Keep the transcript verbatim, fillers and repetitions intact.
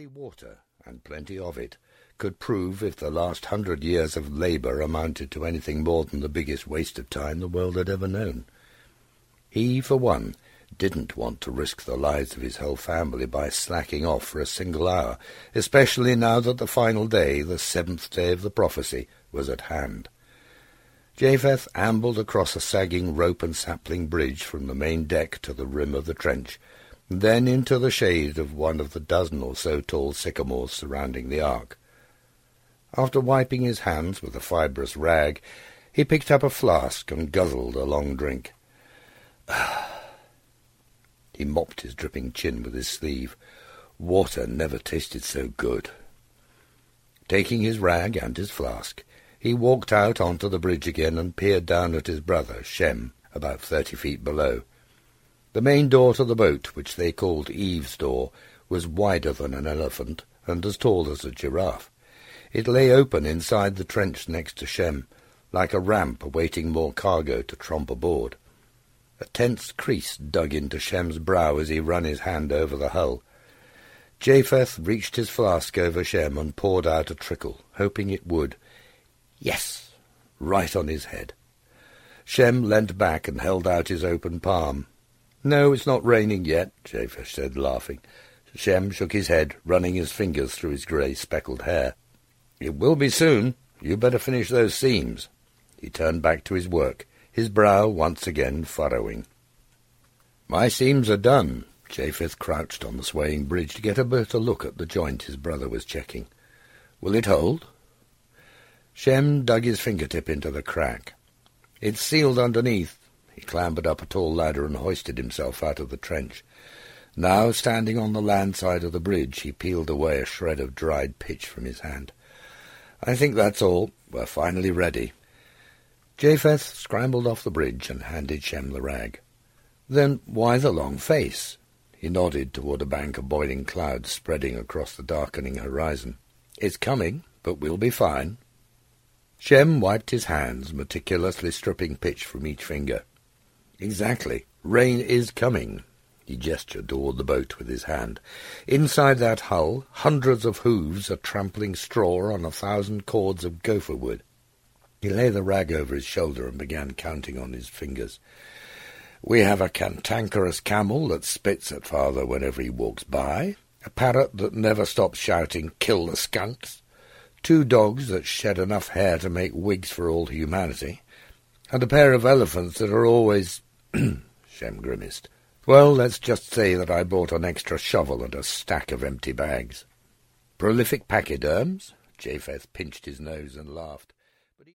only water, and plenty of it, could prove if the last hundred years of labour amounted to anything more than the biggest waste of time the world had ever known. He, for one, didn't want to risk the lives of his whole family by slacking off for a single hour, especially now that the final day, the seventh day of the prophecy, was at hand. Japheth ambled across a sagging rope and sapling bridge from the main deck to the rim of the trench, then into the shade of one of the dozen or so tall sycamores surrounding the ark. After wiping his hands with a fibrous rag, he picked up a flask and guzzled a long drink. He mopped his dripping chin with his sleeve. Water never tasted so good. Taking his rag and his flask, he walked out onto the bridge again and peered down at his brother, Shem, about thirty feet below. The main door to the boat, which they called Eve's door, was wider than an elephant and as tall as a giraffe. It lay open inside the trench next to Shem, like a ramp awaiting more cargo to tromp aboard. A tense crease dug into Shem's brow as he ran his hand over the hull. Japheth reached his flask over Shem and poured out a trickle, hoping it would. Yes, right on his head. Shem leant back and held out his open palm. "No, it's not raining yet," Japheth said, laughing. Shem shook his head, running his fingers through his grey speckled hair. "It will be soon. You better finish those seams." He turned back to his work, his brow once again furrowing. "My seams are done." Japheth crouched on the swaying bridge to get a better look at the joint his brother was checking. "Will it hold?" Shem dug his fingertip into the crack. "It's sealed underneath." He clambered up a tall ladder and hoisted himself out of the trench. Now, standing on the land side of the bridge, he peeled away a shred of dried pitch from his hand. "I think that's all. We're finally ready." Japheth scrambled off the bridge and handed Shem the rag. "Then why the long face?" He nodded toward a bank of boiling clouds spreading across the darkening horizon. "It's coming, but we'll be fine." Shem wiped his hands, meticulously stripping pitch from each finger. "Exactly. Rain is coming." He gestured toward the boat with his hand. "Inside that hull, hundreds of hooves are trampling straw on a thousand cords of gopher wood." He lay the rag over his shoulder and began counting on his fingers. "We have a cantankerous camel that spits at father whenever he walks by, a parrot that never stops shouting, 'Kill the skunks!' Two dogs that shed enough hair to make wigs for all humanity, and a pair of elephants that are always—" Shem grimaced. "Well, let's just say that I bought an extra shovel and a stack of empty bags." "Prolific pachyderms?" Japheth pinched his nose and laughed.